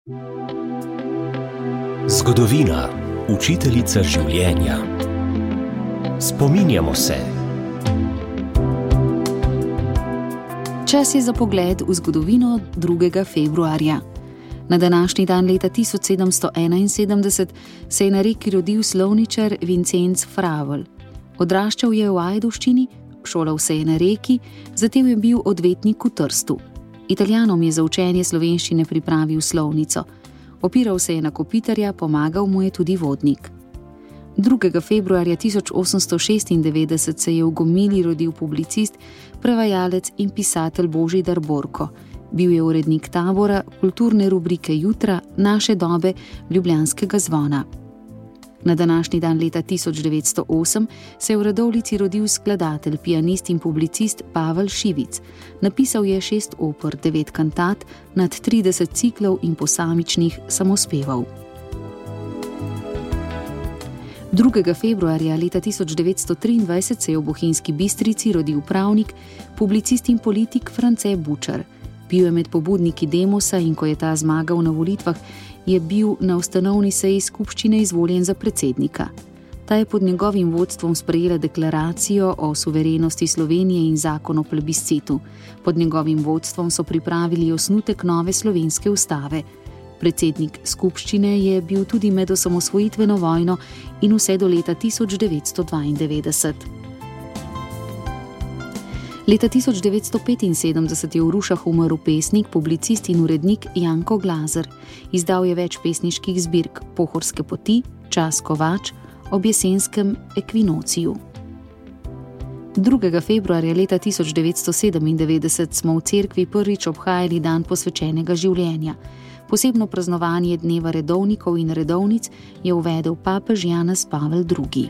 Zgodovina, učiteljica življenja. Spominjamo se. Čas je za pogled v zgodovino 2. februarja. Na današnji dan leta 1771 se je na Reki rodil slovničar Vincenc Fravel. Odraščal je v Ajdovščini, šolal se je na Reki, zatem je bil odvetnik v Trstu. Italijanom je za učenje slovenščine pripravil slovnico. Opiral se je na Kopitarja, pomagal mu je tudi vodnik. 2. februarja 1896 se je v Gomili rodil publicist, prevajalec in pisatelj Božidar Borko. Bil je urednik Tabora, kulturne rubrike Jutra, Naše dobe, Ljubljanskega zvona. Na današnji dan leta 1908 se je v Radovljici rodil skladatelj, pianist in publicist Pavel Šivic. Napisal je 6 oper, 9 kantat, nad 30 ciklov in posamičnih samospevov. 2. februarja leta 1923 se je v Bohinjski Bistrici rodil pravnik, publicist in politik France Bučar. Bil je med pobudniki Demosa in ko je ta zmagal na volitvah, je bil na ustanovni seji skupščine izvoljen za predsednika. Ta je pod njegovim vodstvom sprejela deklaracijo o suverenosti Slovenije in zakon o plebiscitu. Pod njegovim vodstvom so pripravili osnutek nove slovenske ustave. Predsednik skupščine je bil tudi med osamosvojitveno vojno in vse do leta 1992. Leta 1975 je v Rušah umrl pesnik, publicist in urednik Janko Glazer. Izdal je več pesniških zbirk: Pohorske poti, Čas Kovač, Ob jesenskem ekvinociju. 2. februarja leta 1997 smo v cerkvi prvič obhajali dan posvečenega življenja. Posebno praznovanje dneva redovnikov in redovnic je uvedel papež Janez Pavel II.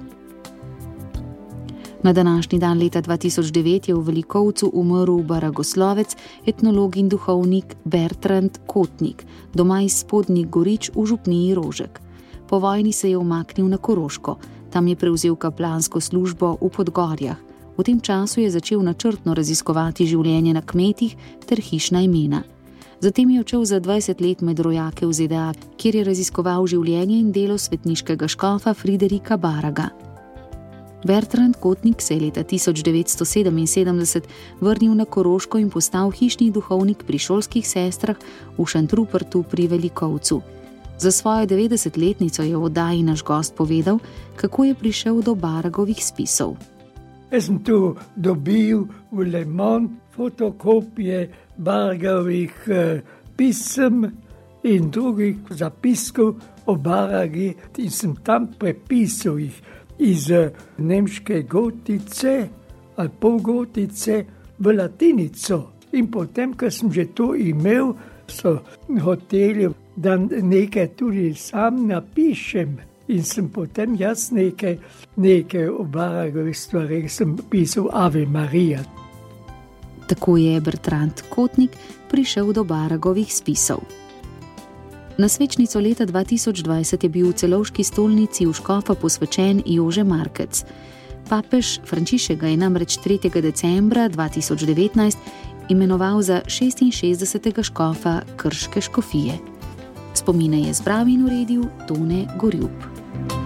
Na današnji dan leta 2009 je v Velikovcu umrl baragoslovec, etnolog in duhovnik Bertrand Kotnik, doma iz Spodnjih Gorič v župniji Rožek. Po vojni se je umaknil na Koroško, tam je prevzel kaplansko službo v Podgorjah. V tem času je začel načrtno raziskovati življenje na kmetih ter hišna imena. Zatem je odšel za 20 let med rojake v ZDA, kjer je raziskoval življenje in delo svetniškega škofa Friderika Baraga. Bertrand Kotnik se je leta 1977 vrnil na Koroško in postal hišni duhovnik pri šolskih sestrah v Šentrupertu pri Velikovcu. Za svojo 90-letnico je v oddaji Naš gost povedal, kako je prišel do Baragovih spisov. Jaz sem tu dobil v Le Monde fotokopije Baragovih pisem in drugih zapiskov o Baragi in sem tam prepisal jih iz nemške gotice ali polgotice v latinico. In potem, ko sem že to imel, so hoteli, da nekaj tudi sam napišem. In sem potem jaz nekaj o Baragovih stvareh sem pisal Ave Maria. Tako je Bertrand Kotnik prišel do Baragovih spisov. Na svečnico leta 2020 je bil v Celovški stolnici v škofa posvečen Jože Markec. Papež Frančišek ga je namreč 3. decembra 2019 imenoval za 66. škofa Krške škofije. Spomine je zbral in uredil Tone Gorjup.